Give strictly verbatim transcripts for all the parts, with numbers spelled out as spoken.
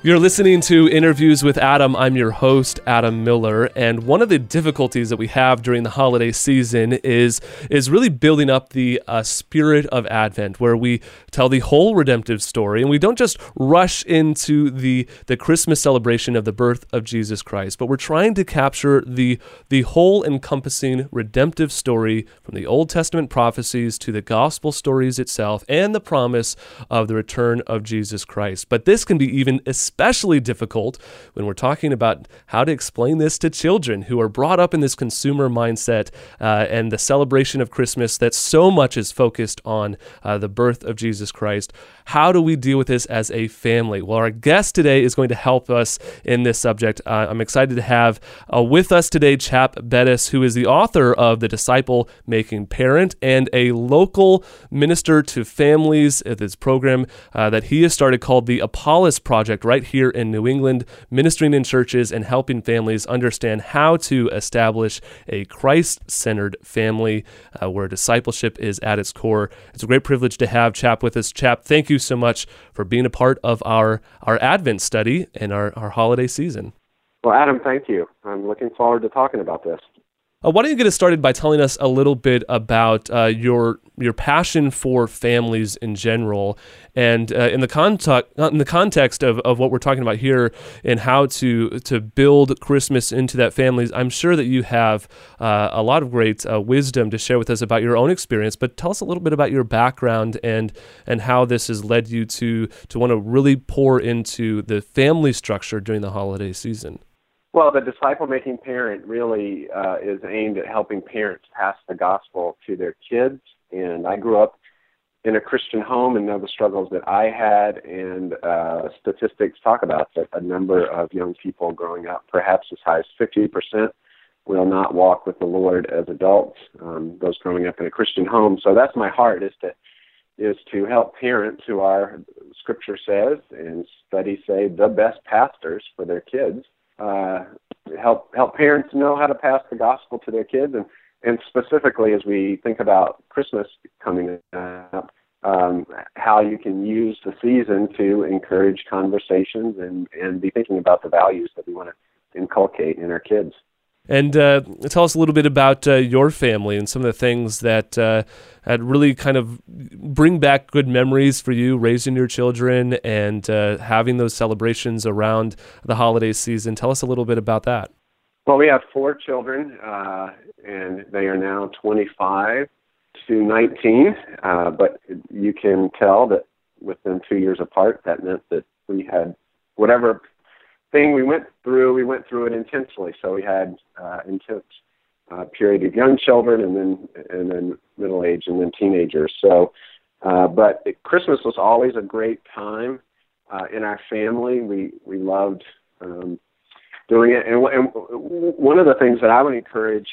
You're listening to Interviews with Adam. I'm your host, Adam Miller, and one of the difficulties that we have during the holiday season is is really building up the uh, spirit of Advent, where we tell the whole redemptive story, and we don't just rush into the the Christmas celebration of the birth of Jesus Christ, but we're trying to capture the the whole encompassing redemptive story from the Old Testament prophecies to the gospel stories itself and the promise of the return of Jesus Christ. But this can be even especially difficult when we're talking about how to explain this to children who are brought up in this consumer mindset uh, and the celebration of Christmas that so much is focused on uh, the birth of Jesus Christ. How do we deal with this as a family? Well, our guest today is going to help us in this subject. Uh, I'm excited to have uh, with us today Chap Bettis, who is the author of The Disciple Making Parent and a local minister to families at this program uh, that he has started called the Apollos Project right here in New England, ministering in churches and helping families understand how to establish a Christ-centered family uh, where discipleship is at its core. It's a great privilege to have Chap with us. Chap, thank you so much for being a part of our, our Advent study and our, our holiday season. Well, Adam, thank you. I'm looking forward to talking about this. Uh, why don't you get us started by telling us a little bit about uh, your your passion for families in general, and uh, in the context in the context of, of what we're talking about here, and how to to build Christmas into that families. I'm sure that you have uh, a lot of great uh, wisdom to share with us about your own experience. But tell us a little bit about your background and and how this has led you to to want to really pour into the family structure during the holiday season. Well, the disciple-making parent really uh, is aimed at helping parents pass the gospel to their kids. And I grew up in a Christian home and know the struggles that I had, and uh, statistics talk about that a number of young people growing up, perhaps as high as fifty percent, will not walk with the Lord as adults, um, those growing up in a Christian home. So that's my heart, is to is to help parents who are, Scripture says, and studies say, the best pastors for their kids. Uh, help help parents know how to pass the gospel to their kids, and, and specifically as we think about Christmas coming up, um, how you can use the season to encourage conversations and, and be thinking about the values that we want to inculcate in our kids. And uh, tell us a little bit about uh, your family and some of the things that uh, had really kind of bring back good memories for you, raising your children and uh, having those celebrations around the holiday season. Tell us a little bit about that. Well, we have four children, uh, and they are now twenty-five to nineteen, uh, but you can tell that with them two years apart, that meant that we had whatever thing we went through, we went through it intensely. So we had uh, intense uh, period of young children, and then and then middle age, and then teenagers. So, uh, but it, Christmas was always a great time uh, in our family. We we loved um, doing it, and, and one of the things that I would encourage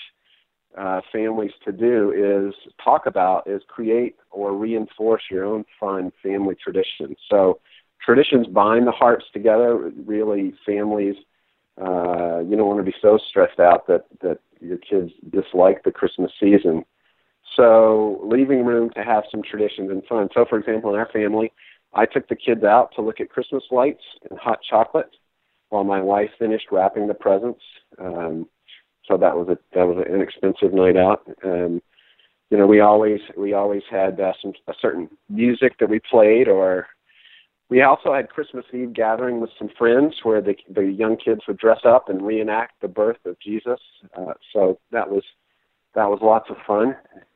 uh, families to do is talk about is create or reinforce your own fun family traditions. So. Traditions bind the hearts together. Really, families, uh, you don't want to be so stressed out that, that your kids dislike the Christmas season. So leaving room to have some traditions and fun. So, for example, in our family, I took the kids out to look at Christmas lights and hot chocolate while my wife finished wrapping the presents. Um, so that was a that was an inexpensive night out. Um, you know, we always we always had uh, some a certain music that we played, or we also had Christmas Eve gathering with some friends where the the young kids would dress up and reenact the birth of Jesus. Uh, so that was that was lots of fun.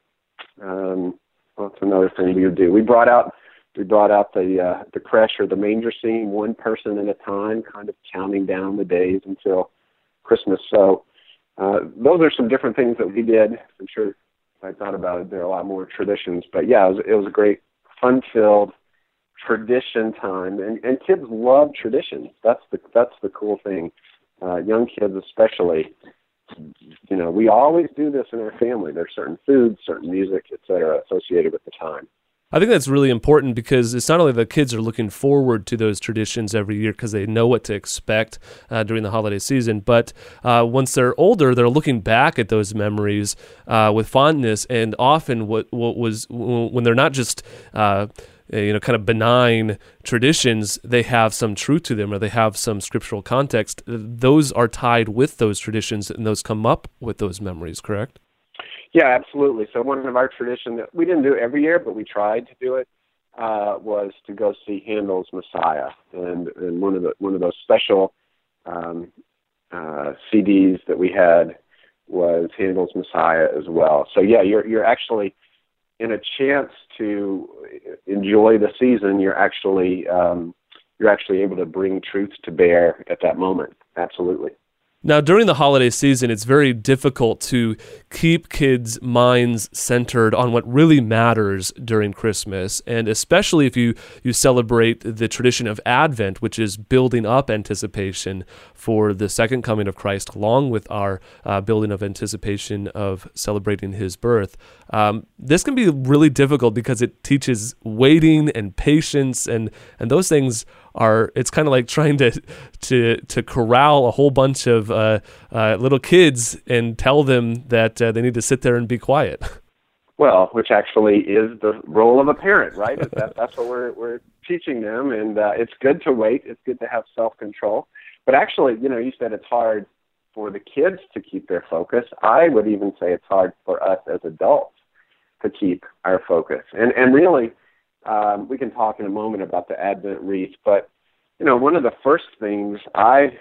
Um, that's another thing we would do. We brought out we brought out the uh, the creche or the manger scene, one person at a time, kind of counting down the days until Christmas. So uh, those are some different things that we did. I'm sure if I thought about it, there are a lot more traditions. But yeah, it was, it was a great, fun-filled tradition time, and, and kids love traditions. That's the that's the cool thing. Uh, young kids especially, you know, we always do this in our family. There's certain foods, certain music, et cetera, associated with the time. I think that's really important because it's not only the kids are looking forward to those traditions every year because they know what to expect uh, during the holiday season, but uh, once they're older, they're looking back at those memories uh, with fondness, and often what, what was when they're not just uh, uh, you know, kind of benign traditions, they have some truth to them, or they have some scriptural context. Those are tied with those traditions, and those come up with those memories, correct? Yeah, absolutely. So one of our traditions that we didn't do every year, but we tried to do it, uh, was to go see Handel's Messiah, and, and one of the one of those special um, uh, C Ds that we had was Handel's Messiah as well. So yeah, you're you're actually in a chance to enjoy the season. You're actually um, you're actually able to bring truth to bear at that moment. Absolutely. Now, during the holiday season, it's very difficult to keep kids' minds centered on what really matters during Christmas, and especially if you, you celebrate the tradition of Advent, which is building up anticipation for the second coming of Christ, along with our uh, building of anticipation of celebrating his birth. Um, this can be really difficult because it teaches waiting and patience, and, and those things are, it's kind of like trying to to to corral a whole bunch of uh, uh, little kids and tell them that uh, they need to sit there and be quiet. Well, which actually is the role of a parent, right? that, that's what we're we're teaching them, and uh, it's good to wait. It's good to have self-control. But actually, you know, you said it's hard for the kids to keep their focus. I would even say it's hard for us as adults to keep our focus. And and really, Um, we can talk in a moment about the Advent wreath, but, you know, one of the first things I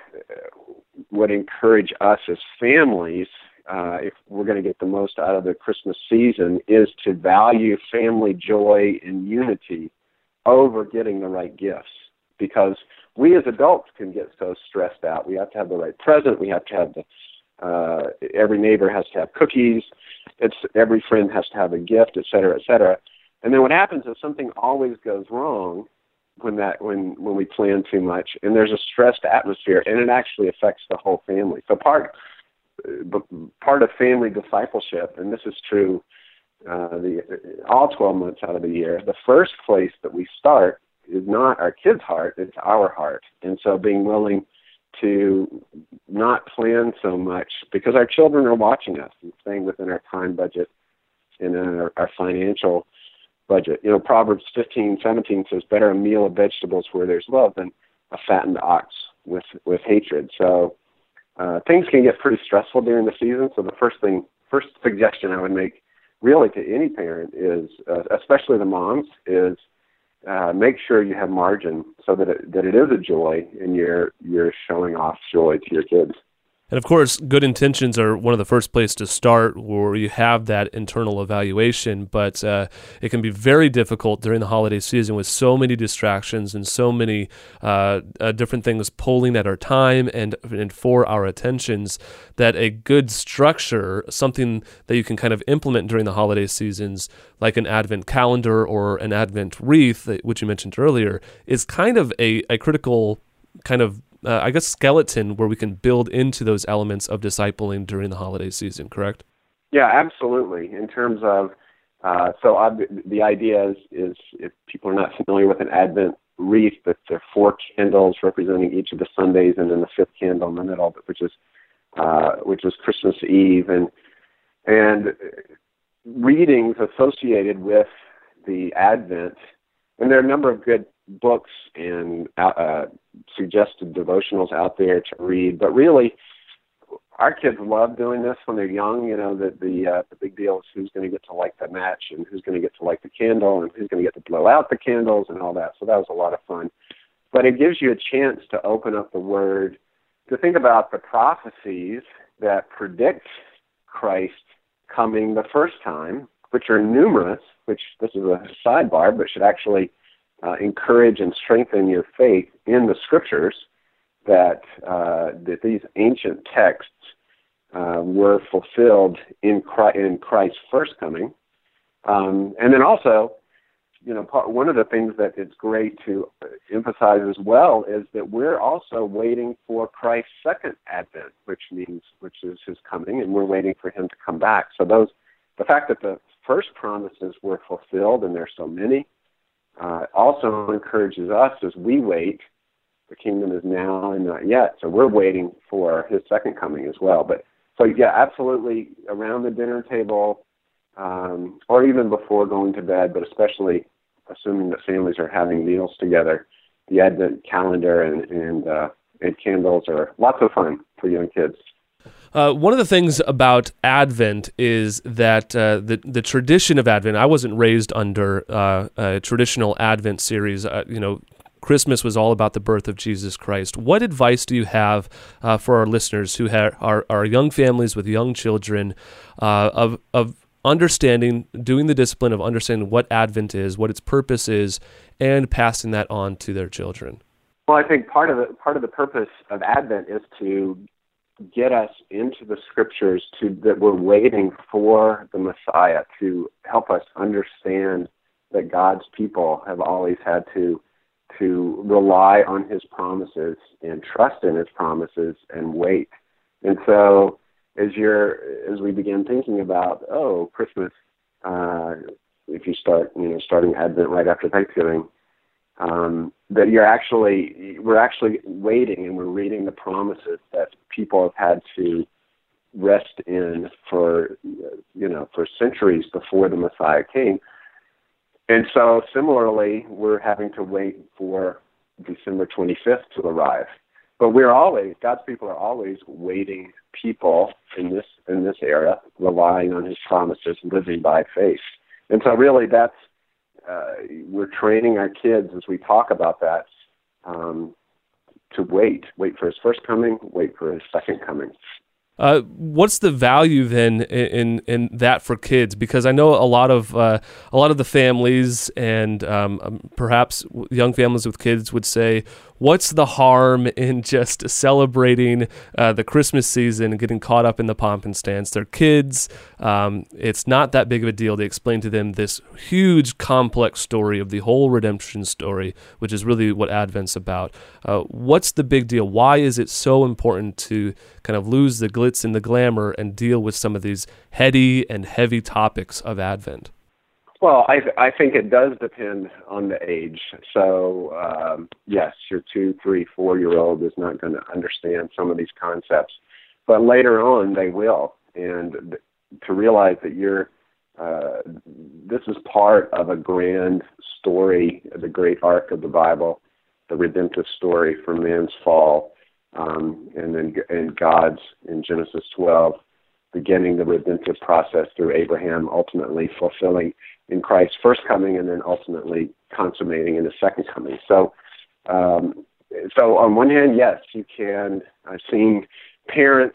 would encourage us as families, uh, if we're going to get the most out of the Christmas season, is to value family joy and unity over getting the right gifts. Because we as adults can get so stressed out. We have to have the right present. We have to have the, uh, every neighbor has to have cookies. It's every friend has to have a gift, et cetera, et cetera. And then what happens is something always goes wrong when that when when we plan too much, and there's a stressed atmosphere, and it actually affects the whole family. So part part of family discipleship, and this is true uh, the all twelve months out of the year, the first place that we start is not our kids' heart, it's our heart. And so being willing to not plan so much, because our children are watching us and staying within our time budget and our, our financial budget. You know, Proverbs fifteen seventeen says, better a meal of vegetables where there's love than a fattened ox with, with hatred. So uh, things can get pretty stressful during the season. So the first thing, first suggestion I would make really to any parent is, uh, especially the moms, is uh, make sure you have margin so that it, that it is a joy and you're, you're showing off joy to your kids. And of course, good intentions are one of the first place to start where you have that internal evaluation, but uh, it can be very difficult during the holiday season with so many distractions and so many uh, uh, different things pulling at our time and, and for our attentions, that a good structure, something that you can kind of implement during the holiday seasons, like an Advent calendar or an Advent wreath, which you mentioned earlier, is kind of a, a critical kind of Uh, I guess, skeleton where we can build into those elements of discipling during the holiday season, correct? Yeah, absolutely. In terms of, uh, so I've, the idea is, is, if people are not familiar with an Advent wreath, that there are four candles representing each of the Sundays, and then the fifth candle in the middle, which is uh, which is Christmas Eve, and and readings associated with the Advent. And there are a number of good books and uh, suggested devotionals out there to read, but really, our kids love doing this when they're young. You know, the the, uh, the big deal is who's going to get to light the match, and who's going to get to light the candle, and who's going to get to blow out the candles, and all that. So that was a lot of fun. But it gives you a chance to open up the Word, to think about the prophecies that predict Christ coming the first time, which are numerous. Which this is a sidebar, but should actually Uh, encourage and strengthen your faith in the Scriptures, that uh, that these ancient texts uh, were fulfilled in Christ, in Christ's first coming. Um, and then also, you know, part, one of the things that it's great to emphasize as well is that we're also waiting for Christ's second advent, which means, which is his coming, and we're waiting for him to come back. So those, the fact that the first promises were fulfilled, and there's so many, Uh, also encourages us as we wait. The kingdom is now and not yet, so we're waiting for his second coming as well. But so yeah, absolutely, around the dinner table, um, or even before going to bed, but especially assuming that families are having meals together, the Advent calendar and and, uh, and candles are lots of fun for young kids. Uh, one of the things about Advent is that uh, the the tradition of Advent. I wasn't raised under uh, a traditional Advent series. Uh, you know, Christmas was all about the birth of Jesus Christ. What advice do you have uh, for our listeners who ha- are are young families with young children uh, of of understanding, doing the discipline of understanding what Advent is, what its purpose is, and passing that on to their children? Well, I think part of the part of the purpose of Advent is to get us into the Scriptures, to that we're waiting for the Messiah to help us understand that God's people have always had to to rely on His promises and trust in His promises and wait. And so, as you're as we begin thinking about oh Christmas, uh, if you start you know starting Advent right after Thanksgiving. Um, that you're actually, we're actually waiting and we're reading the promises that people have had to rest in for, you know, for centuries before the Messiah came. And so similarly, we're having to wait for December twenty-fifth to arrive. But we're always, God's people are always waiting people in this, in this era, relying on His promises, living by faith. And so really that's, Uh, we're training our kids as we talk about that um, to wait, wait for His first coming, wait for His second coming. Uh, what's the value then in, in in that for kids? Because I know a lot of uh, a lot of the families and um, perhaps young families with kids would say, "What's the harm in just celebrating uh, the Christmas season and getting caught up in the pomp and stance? They're kids. Um, it's not that big of a deal." They explain to them this huge, complex story of the whole redemption story, which is really what Advent's about. Uh, what's the big deal? Why is it so important to kind of lose the glitz and the glamour and deal with some of these heady and heavy topics of Advent? Well, I I think it does depend on the age. So, um, yes, your two, three, four-year-old is not going to understand some of these concepts, but later on they will. And to realize that you're, uh, this is part of a grand story, the great arc of the Bible, the redemptive story from man's fall, um, and then and God's in Genesis twelve, beginning the redemptive process through Abraham, ultimately fulfilling in Christ's first coming, and then ultimately consummating in His second coming. So, um, so on one hand, yes, you can. I've seen parents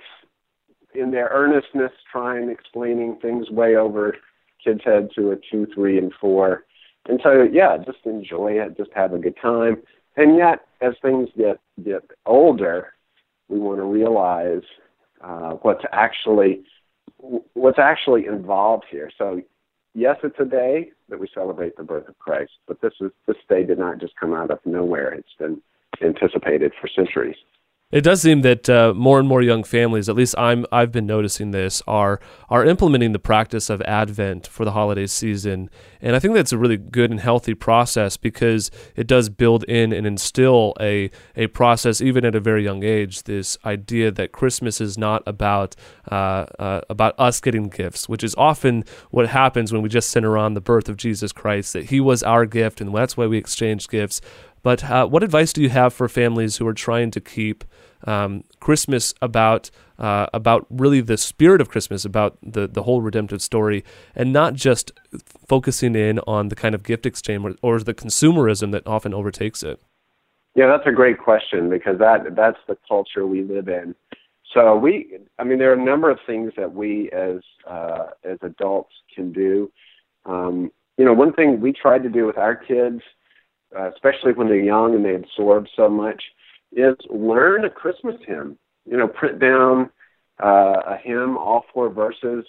in their earnestness trying explaining things way over kids' heads who are two, three, and four. And so, yeah, just enjoy it, just have a good time. And yet, as things get get older, we want to realize uh, what's actually what's actually involved here. So, yes, it's a day that we celebrate the birth of Christ, but this is this day did not just come out of nowhere. It's been anticipated for centuries. It does seem that uh, more and more young families, at least I'm, I've been noticing this, are are implementing the practice of Advent for the holiday season. And I think that's a really good and healthy process because it does build in and instill a, a process, even at a very young age, this idea that Christmas is not about uh, uh, about us getting gifts, which is often what happens when we just center on the birth of Jesus Christ, that He was our gift, and that's why we exchange gifts. But uh, what advice do you have for families who are trying to keep um, Christmas about uh, about really the spirit of Christmas, about the, the whole redemptive story, and not just focusing in on the kind of gift exchange or, or the consumerism that often overtakes it? Yeah, that's a great question because that that's the culture we live in. So we, I mean, there are a number of things that we as uh, as adults can do. Um, you know, one thing we tried to do with our kids, Uh, especially when they're young and they absorb so much, is learn a Christmas hymn. You know, print down uh, a hymn, all four verses.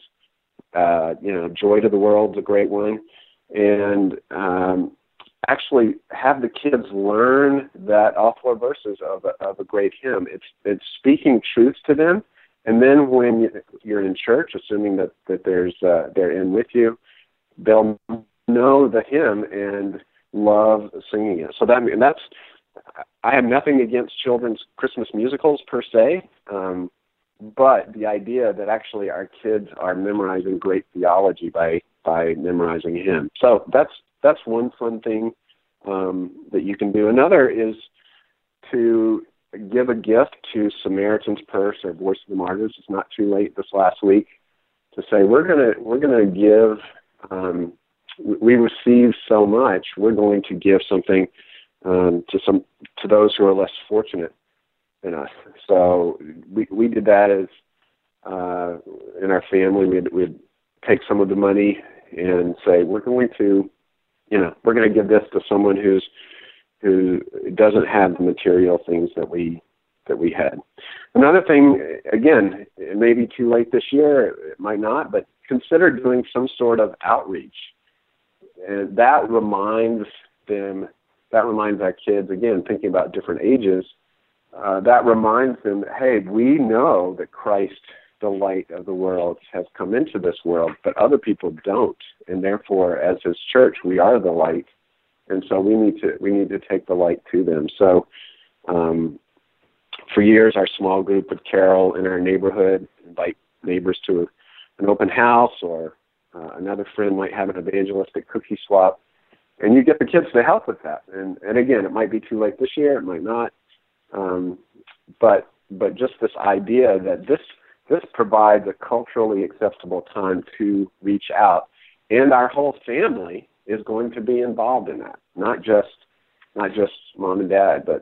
Uh, you know, Joy to the World's a great one. And um, actually have the kids learn that all four verses of a, of a great hymn. It's it's speaking truth to them. And then when you're in church, assuming that, that there's uh, they're in with you, they'll know the hymn and love singing it. So that and that's I have nothing against children's Christmas musicals per se, um, but the idea that actually our kids are memorizing great theology by by memorizing a hymn. So that's that's one fun thing um, that you can do. Another is to give a gift to Samaritan's Purse or Voice of the Martyrs. It's not too late this last week to say we're gonna we're gonna give. Um, we receive so much. We're going to give something um, to some to those who are less fortunate than us. So we we did that as uh, in our family. We'd, we'd take some of the money and say we're going to, you know, we're going to give this to someone who's who doesn't have the material things that we that we had. Another thing, again, it may be too late this year, it might not, but consider doing some sort of outreach. And that reminds them, that reminds our kids, again, thinking about different ages, uh, that reminds them that, hey, we know that Christ, the light of the world, has come into this world, but other people don't. And therefore, as his church, we are the light. And so we need to we need to take the light to them. So um, for years, our small group would carol in our neighborhood, invite neighbors to an open house, or uh, another friend might have an evangelistic cookie swap. And you get the kids to help with that. And, and again, it might be too late this year, it might not. Um, but but just this idea that this this provides a culturally acceptable time to reach out. And our whole family is going to be involved in that, not just not just mom and dad, but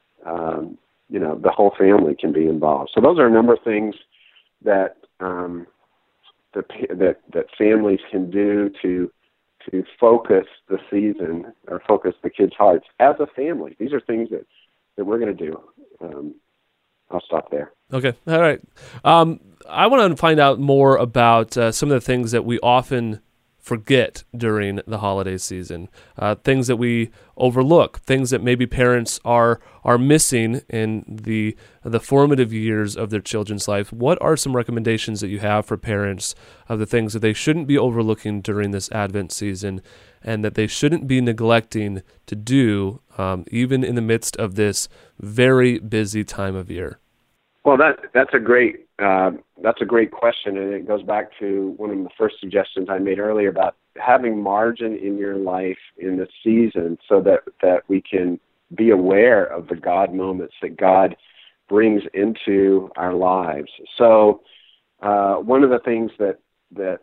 um, you know, the whole family can be involved. So those are a number of things that um, that that that families can do to to focus the season or focus the kids' hearts as a family. These are things that, that we're going to do. Um, I'll stop there. Okay, all right. Um, I want to find out more about uh, some of the things that we often forget during the holiday season, uh, things that we overlook, things that maybe parents are are missing in the the formative years of their children's life. What are some recommendations that you have for parents of the things that they shouldn't be overlooking during this Advent season, and that they shouldn't be neglecting to do, um, even in the midst of this very busy time of year? Well, that that's a great uh, that's a great question, and it goes back to one of the first suggestions I made earlier about having margin in your life in the season, so that that we can be aware of the God moments that God brings into our lives. So, uh, one of the things that that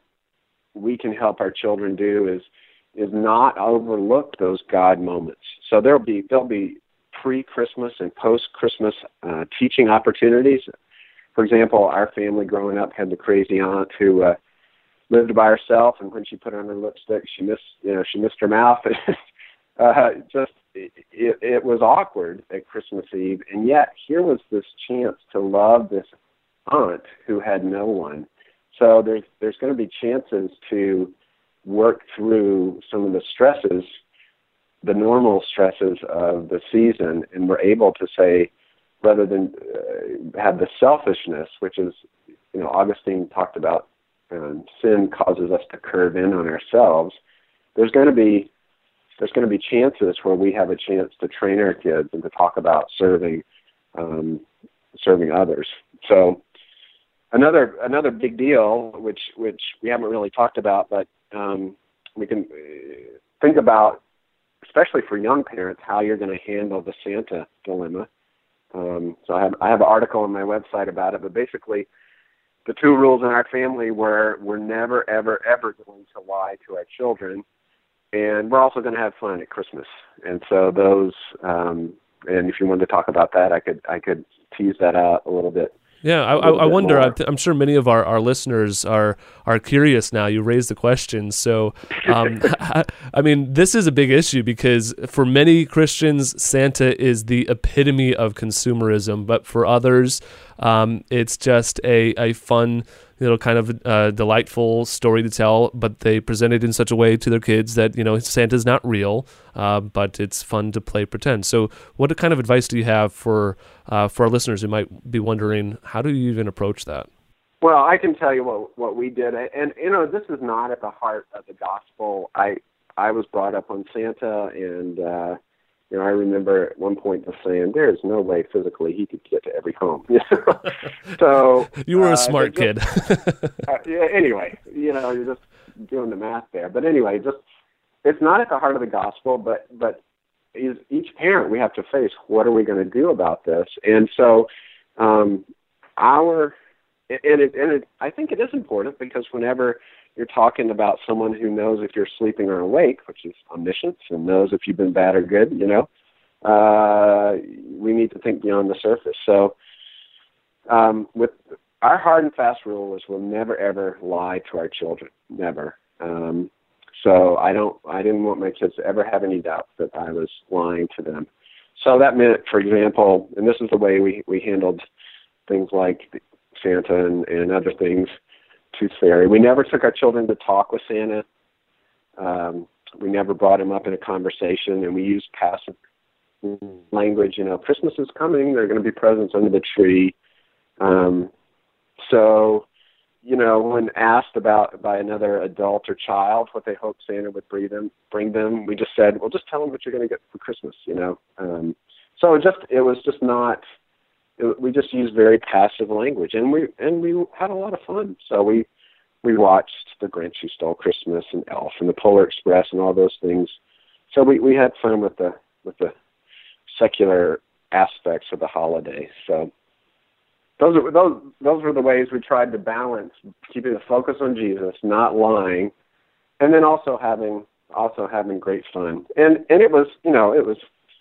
we can help our children do is is not overlook those God moments. So there'll be there'll be pre-Christmas and post-Christmas uh, teaching opportunities. For example, our family growing up had the crazy aunt who uh, lived by herself, and when she put on her lipstick, she missed, you know, she missed her mouth. uh, just it, it, it was awkward at Christmas Eve, and yet here was this chance to love this aunt who had no one. So there's there's going to be chances to work through some of the stresses, the normal stresses of the season, and we're able to say, rather than uh, have the selfishness, which is, you know, Augustine talked about, um, sin causes us to curve in on ourselves. There's going to be there's going to be chances where we have a chance to train our kids and to talk about serving um, serving others. So another another big deal, which which we haven't really talked about, but um, we can think about, especially for young parents, how you're going to handle the Santa dilemma. Um, so I have I have an article on my website about it, but basically the two rules in our family were we're never, ever, ever going to lie to our children, and we're also going to have fun at Christmas. And so those, um, and if you wanted to talk about that, I could I could tease that out a little bit. Yeah, I, I wonder, I'm, I'm sure many of our, our listeners are are curious now. You raised the question. So, um, I, I mean, this is a big issue because for many Christians, Santa is the epitome of consumerism. But for others, um, it's just a, a fun, you know, kind of uh, delightful story to tell, but they present it in such a way to their kids that, you know, Santa's not real, uh, but it's fun to play pretend. So what kind of advice do you have for uh, for our listeners who might be wondering, how do you even approach that? Well, I can tell you what what we did, and, you know, this is not at the heart of the gospel. I I was brought up on Santa, and, uh, you know, I remember at one point just saying, there's no way physically he could get to every home. So you were a uh, smart just, kid. uh, yeah, anyway, you know, you just doing the math there. But anyway, just it's not at the heart of the gospel, but but is each parent we have to face, what are we going to do about this? And so um, our and it, and it, I think it is important, because whenever you're talking about someone who knows if you're sleeping or awake, which is omniscience, and knows if you've been bad or good, you know, uh, we need to think beyond the surface. So um, with our hard and fast rule is we'll never, ever lie to our children, never. Um, so I don't, I didn't want my kids to ever have any doubt that I was lying to them. So that meant, for example, and this is the way we, we handled things like Santa and, and other things, Tooth Fairy. We never took our children to talk with Santa. Um, we never brought him up in a conversation, and we used passive language. You know, Christmas is coming. There are going to be presents under the tree. Um, so, you know, when asked about by another adult or child what they hoped Santa would bring them, bring them, we just said, well, just tell them what you're going to get for Christmas, you know. Um, so it just it was just not. It, we just used very passive language, and we and we had a lot of fun. So we we watched The Grinch Who Stole Christmas and Elf and The Polar Express and all those things. So we, we had fun with the with the secular aspects of the holiday. So those are those those were the ways we tried to balance keeping the focus on Jesus, not lying, and then also having also having great fun. And and it was you know it was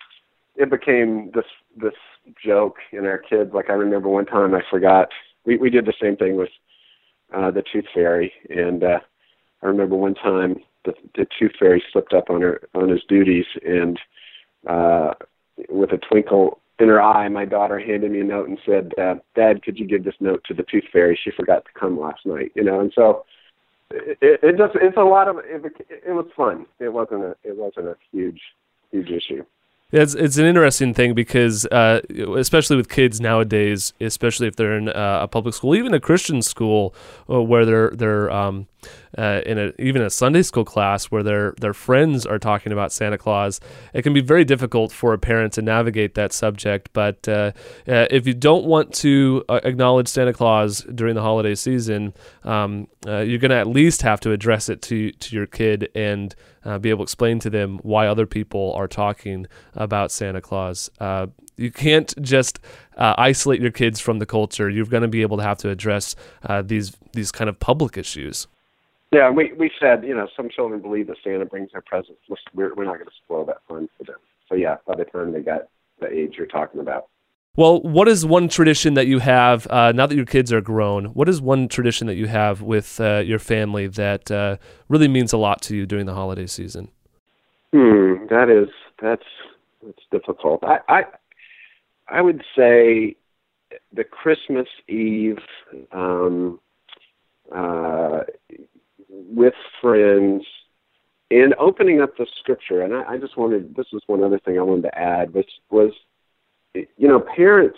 it became this this joke in our kids. Like I remember one time I forgot we we did the same thing with uh, the Tooth Fairy, and uh, I remember one time the, the Tooth Fairy slipped up on her on his duties, and uh, with a twinkle in her eye, my daughter handed me a note and said, uh, "Dad, could you give this note to the Tooth Fairy? She forgot to come last night." You know, and so it, it just it's a lot of it, it was fun. It wasn't a it wasn't a huge huge issue. It's it's an interesting thing because, uh, especially with kids nowadays, especially if they're in uh, a public school, even a Christian school, uh, where they're they're um, uh, in a even a Sunday school class where their their friends are talking about Santa Claus, it can be very difficult for a parent to navigate that subject. But uh, uh, if you don't want to uh, acknowledge Santa Claus during the holiday season, um, uh, you're going to at least have to address it to to your kid and uh, be able to explain to them why other people are talking about Santa Claus. Uh, you can't just uh, isolate your kids from the culture. You're going to be able to have to address uh, these these kind of public issues. Yeah, we we said, you know, some children believe that Santa brings their presents. We're we're not going to spoil that fun for them. So yeah, by the time they got the age you're talking about. Well, what is one tradition that you have, uh, now that your kids are grown, what is one tradition that you have with uh, your family that uh, really means a lot to you during the holiday season? Hmm, that is, that's, that's difficult. I, I, I would say the Christmas Eve um, uh, with friends and opening up the scripture. And I, I just wanted, this was one other thing I wanted to add, which was, you know, parents,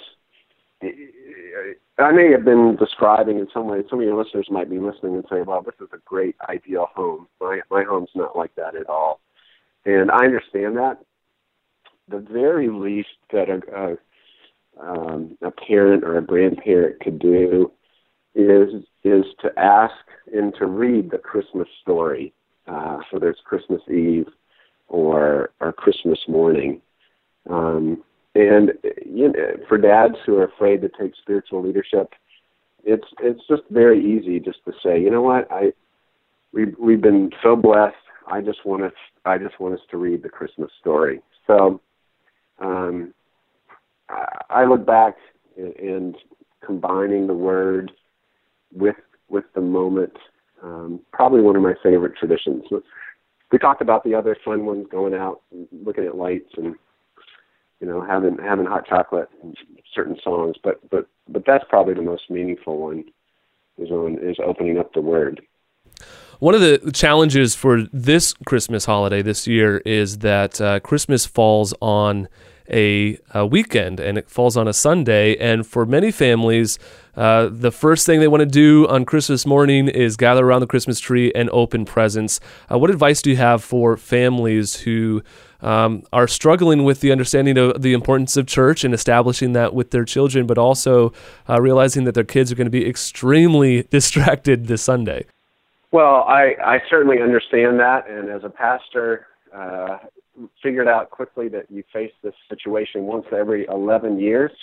I may have been describing in some way, some of your listeners might be listening and say, well, this is a great ideal home. My my home's not like that at all. And I understand that. The very least that a, a, um, a parent or a grandparent could do is is to ask and to read the Christmas story, uh, whether it's Christmas Eve or, or Christmas morning. Um And you know, for dads who are afraid to take spiritual leadership, it's it's just very easy just to say, you know what, I we we've been so blessed. I just want us I just want us to read the Christmas story. So um, I, I look back and, and combining the word with with the moment. Um, probably one of my favorite traditions. We talked about the other fun ones, going out and looking at lights and, you know, having having hot chocolate and certain songs, but but but that's probably the most meaningful one, is on is opening up the Word. One of the challenges for this Christmas holiday this year is that uh, Christmas falls on a, a weekend, and it falls on a Sunday, and for many families, uh, the first thing they want to do on Christmas morning is gather around the Christmas tree and open presents. Uh, what advice do you have for families who um, are struggling with the understanding of the importance of church and establishing that with their children, but also uh, realizing that their kids are going to be extremely distracted this Sunday? Well, I, I certainly understand that, and as a pastor, uh, figured out quickly that you face this situation once every eleven years.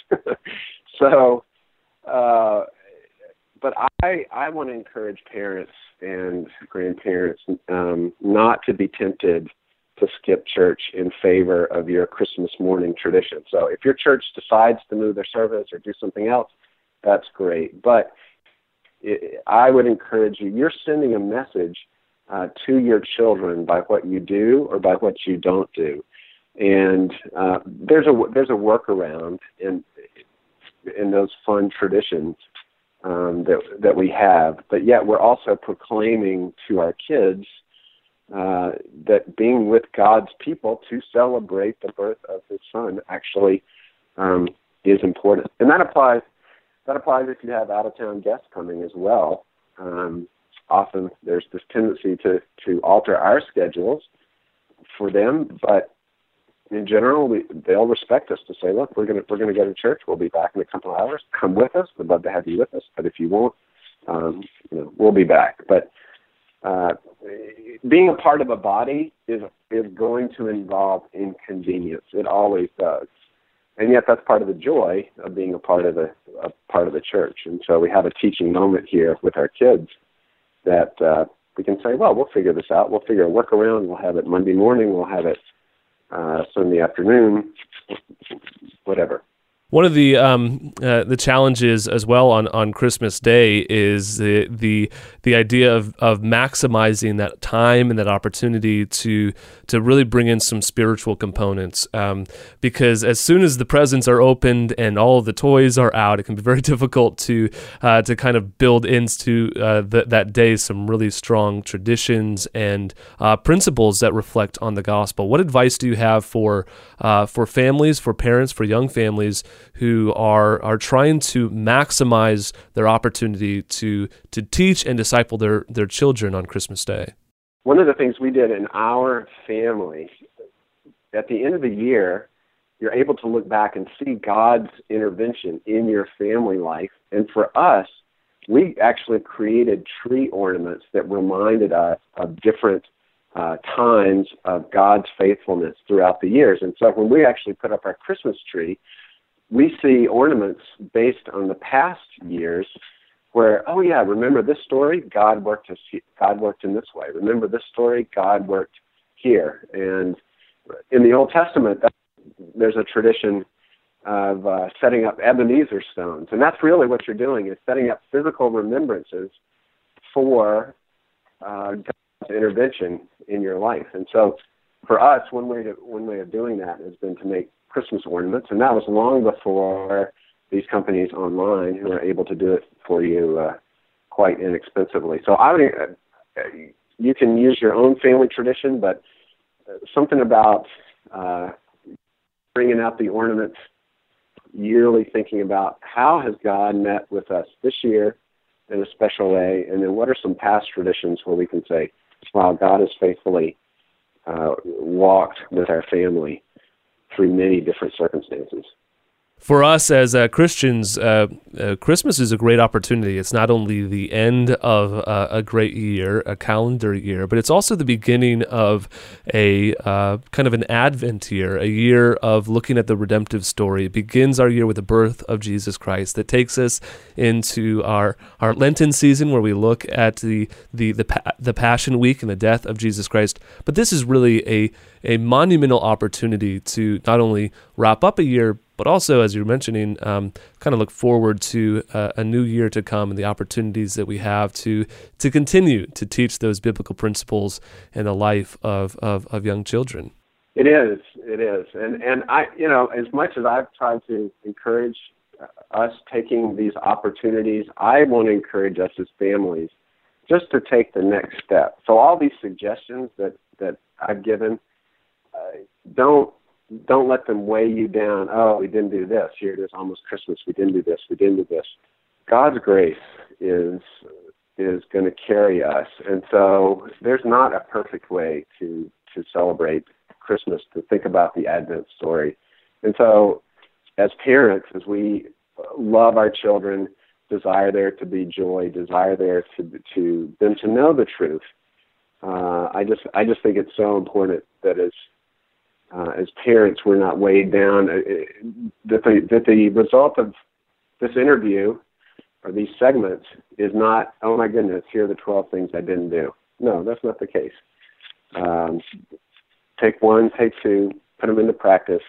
so, uh, but I I want to encourage parents and grandparents um, not to be tempted to skip church in favor of your Christmas morning tradition. So if your church decides to move their service or do something else, that's great. But it, I would encourage you, you're sending a message uh, to your children by what you do or by what you don't do. And uh, there's a there's a workaround in in those fun traditions um, that that we have, but yet we're also proclaiming to our kids uh, that being with God's people to celebrate the birth of His Son actually um, is important, and that applies that applies if you have out of town guests coming as well. Um, often there's this tendency to to alter our schedules for them, but in general, we, they'll respect us to say, look, we're going to we're going to go to church. We'll be back in a couple of hours. Come with us. We'd love to have you with us. But if you won't, um, you know, we'll be back. But uh, being a part of a body is is going to involve inconvenience. It always does. And yet that's part of the joy of being a part of the a part of the church. And so we have a teaching moment here with our kids that uh, we can say, well, we'll figure this out. We'll figure a workaround. We'll have it Monday morning. We'll have it Uh, Sunday afternoon, whatever. One of the um, uh, the challenges as well on, on Christmas Day is the the the idea of, of maximizing that time and that opportunity to to really bring in some spiritual components. Um, because as soon as the presents are opened and all of the toys are out, it can be very difficult to uh, to kind of build into uh, the, that day some really strong traditions and uh, principles that reflect on the gospel. What advice do you have for uh, for families, for parents, for young families who are are trying to maximize their opportunity to to teach and disciple their, their children on Christmas Day? One of the things we did in our family, at the end of the year, you're able to look back and see God's intervention in your family life. And for us, we actually created tree ornaments that reminded us of different uh, times of God's faithfulness throughout the years. And so when we actually put up our Christmas tree, we see ornaments based on the past years where, oh yeah, remember this story? God worked us, God worked in this way. Remember this story? God worked here. And in the Old Testament, there's a tradition of uh, setting up Ebenezer stones. And that's really what you're doing, is setting up physical remembrances for uh, God's intervention in your life. And so for us, one way to, one way of doing that has been to make Christmas ornaments, and that was long before these companies online who are able to do it for you uh, quite inexpensively. So I would, uh, you can use your own family tradition, but something about uh, bringing out the ornaments yearly, thinking about how has God met with us this year in a special way, and then what are some past traditions where we can say, wow, God has faithfully uh, walked with our family through many different circumstances. For us as uh, Christians, uh, uh, Christmas is a great opportunity. It's not only the end of uh, a great year, a calendar year, but it's also the beginning of a uh, kind of an Advent year, a year of looking at the redemptive story. It begins our year with the birth of Jesus Christ that takes us into our, our Lenten season where we look at the the the, pa- the Passion Week and the death of Jesus Christ. But this is really a, a monumental opportunity to not only wrap up a year, but also, as you're mentioning, um, kind of look forward to uh, a new year to come and the opportunities that we have to to continue to teach those biblical principles in the life of, of, of young children. It is, it is. And, and I, you know, as much as I've tried to encourage us taking these opportunities, I want to encourage us as families just to take the next step. So all these suggestions that, that I've given, uh, don't, Don't let them weigh you down. Oh, we didn't do this. Here it is, almost Christmas. We didn't do this. We didn't do this. God's grace is is going to carry us, and so there's not a perfect way to to celebrate Christmas, to think about the Advent story. And so, as parents, as we love our children, desire there to be joy, desire there to to them to know the truth. Uh, I just I just think it's so important that as uh, as parents we're not weighed down. Uh, that the that the result of this interview or these segments is not, oh my goodness, here are the twelve things I didn't do. No, that's not the case. Um, take one, take two, put them into practice,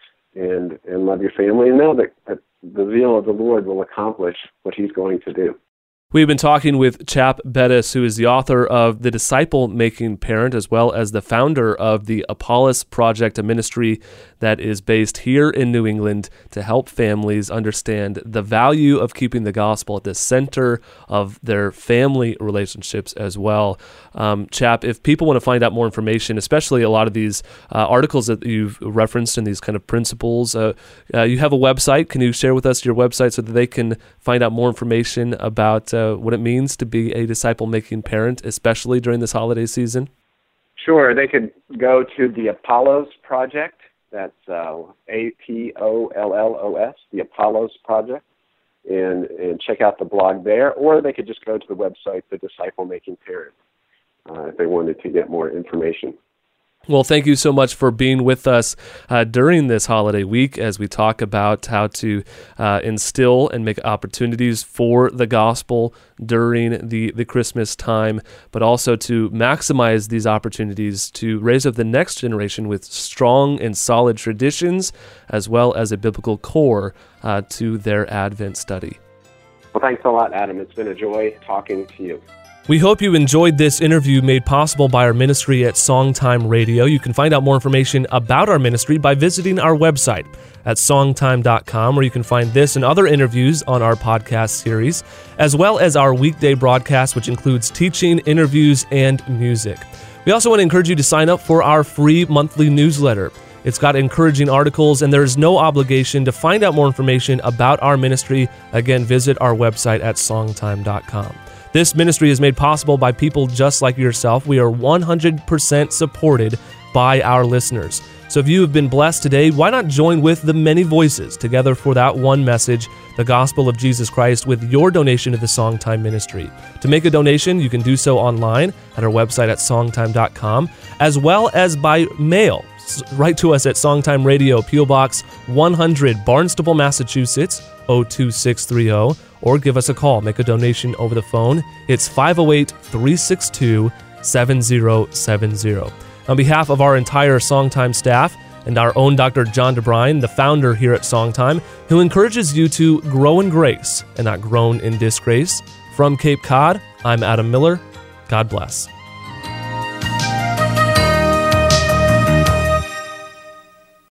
and and love your family, and know that, that the zeal of the Lord will accomplish what He's going to do. We've been talking with Chap Bettis, who is the author of The Disciple-Making Parent, as well as the founder of the Apollos Project, a ministry that is based here in New England to help families understand the value of keeping the gospel at the center of their family relationships as well. Um, Chap, if people want to find out more information, especially a lot of these uh, articles that you've referenced and these kind of principles, uh, uh, you have a website. Can you share with us your website so that they can find out more information about uh, what it means to be a disciple-making parent, especially during this holiday season? Sure. They could go to the Apollos Project. That's uh, A P O L L O S, the Apollos Project, and, and check out the blog there. Or they could just go to the website, The Disciple-Making Parent, uh, if they wanted to get more information. Well, thank you so much for being with us uh, during this holiday week as we talk about how to uh, instill and make opportunities for the gospel during the, the Christmas time, but also to maximize these opportunities to raise up the next generation with strong and solid traditions, as well as a biblical core uh, to their Advent study. Well, thanks a lot, Adam. It's been a joy talking to you. We hope you enjoyed this interview made possible by our ministry at Songtime Radio. You can find out more information about our ministry by visiting our website at songtime dot com, where you can find this and other interviews on our podcast series, as well as our weekday broadcast, which includes teaching, interviews, and music. We also want to encourage you to sign up for our free monthly newsletter. It's got encouraging articles, and there is no obligation to find out more information about our ministry. Again, visit our website at songtime dot com. This ministry is made possible by people just like yourself. We are one hundred percent supported by our listeners. So if you have been blessed today, why not join with the many voices together for that one message, the gospel of Jesus Christ, with your donation to the Songtime Ministry. To make a donation, you can do so online at our website at songtime dot com, as well as by mail. Write to us at Songtime Radio, P O Box one hundred, Barnstable, Massachusetts, oh two six three oh, or give us a call. Make a donation over the phone. It's five oh eight, three six two, seven oh seven oh. On behalf of our entire Songtime staff and our own Doctor John DeBrine, the founder here at Songtime, who encourages you to grow in grace and not groan in disgrace, from Cape Cod, I'm Adam Miller. God bless.